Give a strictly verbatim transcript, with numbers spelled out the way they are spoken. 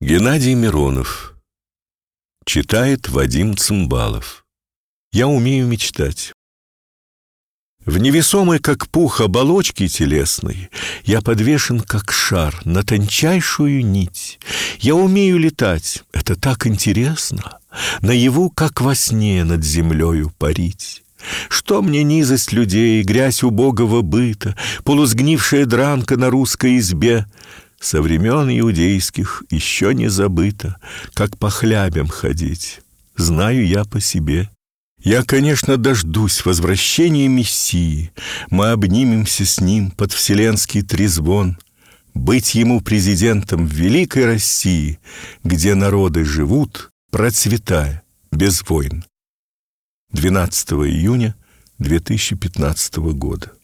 Геннадий Миронов. Читает Вадим Цымбалов. Я умею мечтать. В невесомой, как пух, оболочке телесной я подвешен, как шар, на тончайшую нить. Я умею летать, это так интересно, наяву, как во сне, над землею парить. Что мне низость людей, грязь убогого быта, полусгнившая дранка на русской избе? Со времен иудейских еще не забыто, как по хлябям ходить. Знаю я по себе. Я, конечно, дождусь возвращения Мессии. Мы обнимемся с ним под вселенский трезвон. Быть ему президентом в великой России, где народы живут, процветая, без войн. двенадцатого июня две тысячи пятнадцатого года.